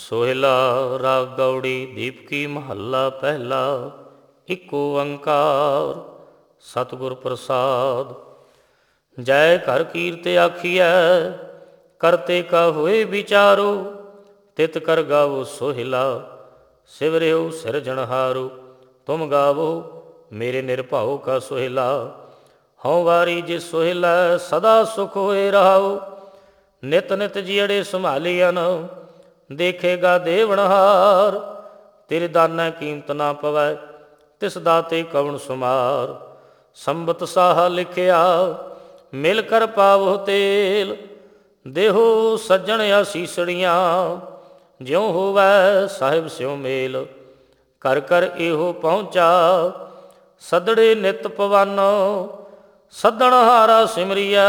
सोहिला राग गौड़ी दीपकी महला पहला। एक ओंकार सतगुर प्रसाद। जय कर कीर्त आखिया करते का हुए विचारो। तित कर गावो सोहिला सिवरियो सिरजनहारो। तुम गावो मेरे निरभाओ का सोहिला। हौं वारी जिस सोहिला सदा सुख होए रहाओ। नित नित जियड़े संभालियन देखेगा देवनहार। तेरे दाना कीमत ना पवै तिस दाते कवण सुमार। संबत साहा लिखिया मिल कर पावो तेल। देहो सज्जन आसीसड़ियाँ ज्यों होवै साहिब स्यों मेल। कर कर एहो पहुँचा सदड़े नित पवानो। सदन हारा सिमरिया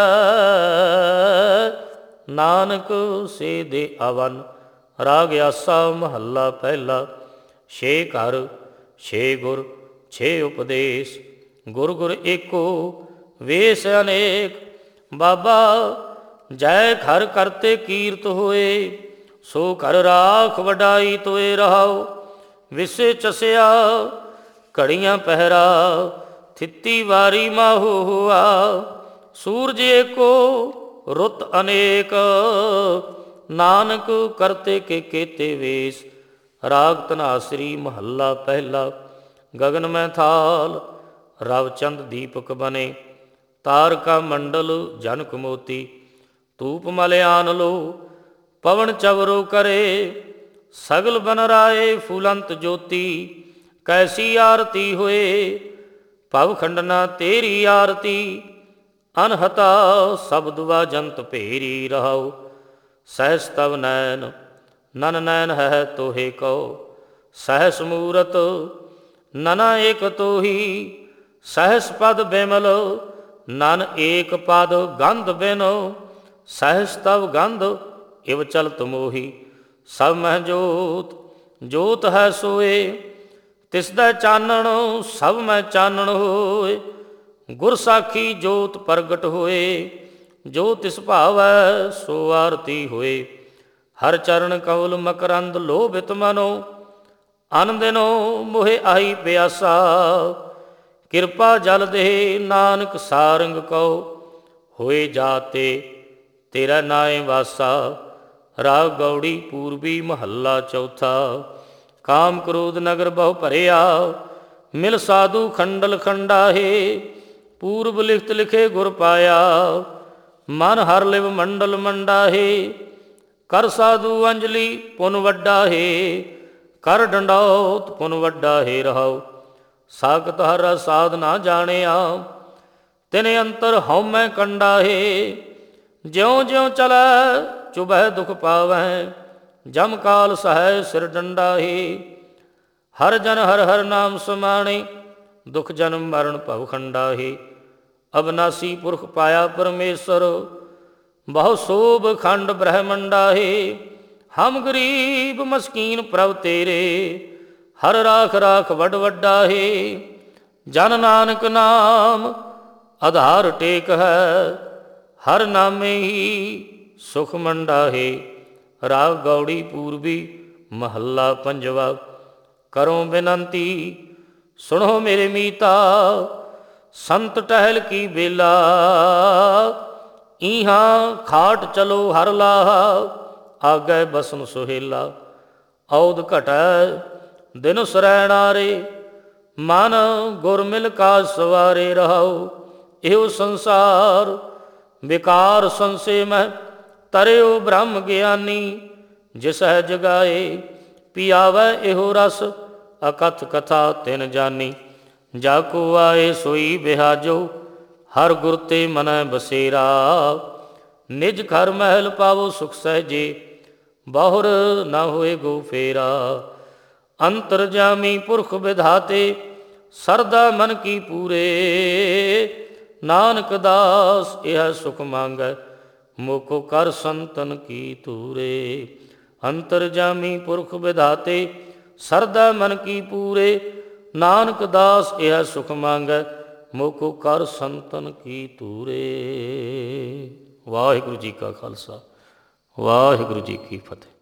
नानक से दे आवन। राग आसा महला पहला। छे घर छे गुर छे उपदेश। गुर गुर एको वेश अनेक। बाबा जय घर करते कीरत होए। सो घर राख वडाई तोए रहाओ। विसे चसिया घड़ियाँ पहरा थित्ती वारी माहू हुआ। सूरज एको रुत अनेक नानक करते के केते वेश। राग धनासरी महला पहला। गगन में थाल रवचंद दीपक बने। तारका मंडल जनक मोती। धूप मलयान लो पवन चवरो करे। सगल बन राए फूलंत ज्योति। कैसी आरती हुए भव खंडना तेरी आरती। अनहता शब्द व जंत भेरी रहाओ। सहस तव नैन नन नैन है तोहे कहो। सहस मूरत नना एक तोही। सहस पद बिमल नन एक पद गंध बिनो। सहस तव गंध इव चलत मोही। सब मह जोत जोत है सोए। तिसदा चानण सब मैं चानण होए। गुर साखी जोत प्रगट होए। जो तिस भावै सो आरती होए। हर चरण कवल मकरंद लोभित मनो। अन दिनो मोहे आई प्यासा। किरपा जल दे नानक सारंग कहो। होए जाते तेरा नाए वासा। राग गौड़ी पूर्वी महला चौथा। काम क्रोध नगर बहु भरिया। मिल साधु खंडल खंडाहे। पूर्व लिखत लिखे गुर पाया। मन हर लिव मंडल मंडाहे। कर साधु अंजलि पुन वड्डा है। कर डंडौत पुन वड्डा है रहाओ। सागत हर साधना जानिया। तिने अंतर हौमै कंडा है। ज्यों ज्यों चलै चुभै दुख पावै। जम काल सहाय सिर डंडा है। हर जन हर हर नाम समाणे। दुख जन्म मरण भव खंडा है। अविनाशी पुरख पाया परमेश्वर। बहु शोभ खंड ब्रह्मंडा है। हम गरीब मस्कीन प्रभ तेरे। हर राख राख वड वड्डा है। जन नानक नाम आधार टेक है। हर नामे ही सुख मंडा है। राग गौड़ी पूर्वी महला पंजवा। करो बिनंती सुनो मेरे मीता। संत टहल की बेला। इहाँ खाट चलो हर लाहा। आगे बसन सुहेला। औद घटै दिन सरैणारे। मन गुर मिल का सवारे रहाओ। एहो संसार विकार संशय में तरियो ब्रह्म ज्ञानी। जिस है जगाए पियावै एहो रस। अकथ कथा तिन जानी। जाको आए सोई बिहाजो। हर गुर ते मन बसेरा। निज घर महल पावो सुख सहजे। बाहुर न होए गो फेरा। अंतर जामी पुरख विधाते। सरदा मन की पूरे। नानक दास यह सुख मांगै। मोको कर संतन की तूरे। अंतर जामी पुरख विधाते। सरदा मन की पूरे। नानक दास यह सुख मांगै। मोको कर संतन की तूरे। वाहिगुरु जी का खालसा वाहिगुरु जी की फतेह।